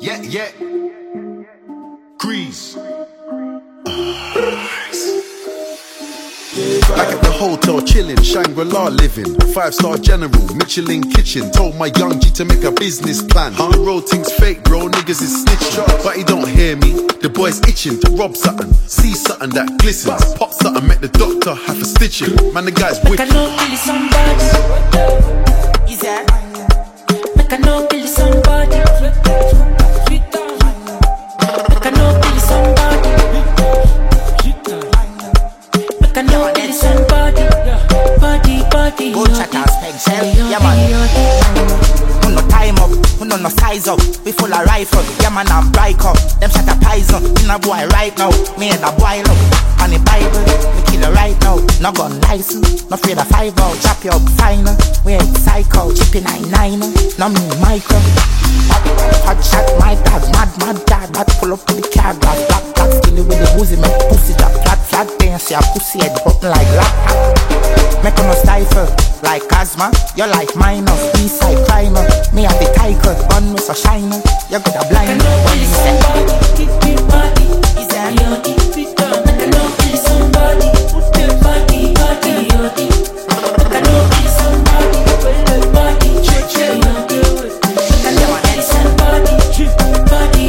Yeah. Grease. Back at the hotel chilling, Shangri-La living, 5-star general, Michelin kitchen. Told my young G to make a business plan. The road thing's fake, bro, niggas is snitching. But he don't hear me, the boy's itching to rob something, see something that glistens. Pop something, make the doctor have a stitching. Man, the guy's wicked. Make I know kill somebody. Is that? Make I know kill somebody. Make I know kill somebody. Make I know kill somebody. Body. Go check out Spencel, yeah man. Who no time up, who no size up. We full of rifle, yeah man I'm bright up. Them shut a poison, in a boy right now. Me and a boy look, on the Bible, we kill it right now. No gun license, no afraid of 5 out. Chop you up fine, we ain't psycho. Chippy 99, no me micro. Hot shot, my dad, mad dad. That pull up to the car, black, still with the boozy, make pussy that flat, then see a pussy head button like that. Make no stifle, like asthma, you like minor, east side primer. Me at the tiger, gun with a shiner, you got a blind. What you say? Keep your body, is that your deep down? Make I know kill somebody, put your body, your deep. Make I know kill somebody, put your body, chill. Make I know kill somebody, body.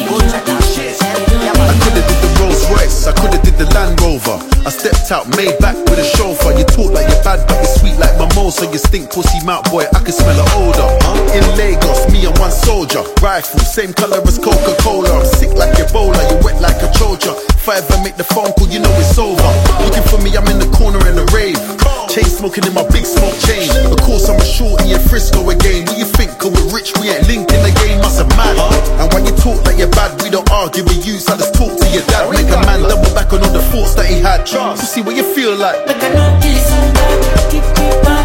I coulda did the Rolls Royce, I coulda did the Land Rover. I stepped out, made back with a chauffeur. You talk like you're bad, but you're sweet like mimosa. You stink pussy mouth, boy, I can smell an odor. In Lagos, me and one soldier. Rifle, same color as Coca-Cola. I'm sick like Ebola, you wet like a chocha. If I ever make the phone call, you know it's over. Looking for me, I'm in the corner in a rave. Chain smoking in my big smoke chain. Of course I'm a shorty in Frisco again. What you think, cause we're rich, we ain't linking the game. Must have mad. And when you talk like you're bad, we don't argue with you. So just talk to your dad. Make a man double back on all the thoughts that he had. To see what you feel like. Make I know kill somebody, keep your body.